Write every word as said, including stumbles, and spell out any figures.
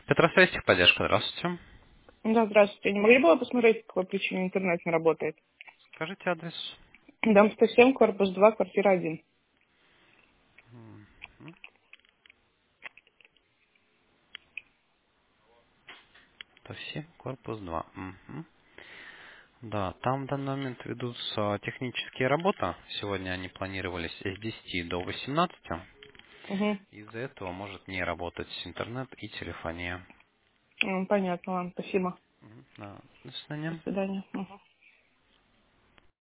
Петросвязь, поддержка, здравствуйте. Да, здравствуйте. Не могли бы вы посмотреть, по какой причине интернет не работает? Скажите адрес. Дом сто семь, корпус два, квартира один. Мгм. Такси, корпус два. Мгм. Да, там в данный момент ведутся технические работы. Сегодня они планировались с десяти до восемнадцати. Угу. Из-за этого может не работать интернет и телефония. Понятно, ладно, спасибо. Мгм. Да. До До свидания. свидания. Мгм.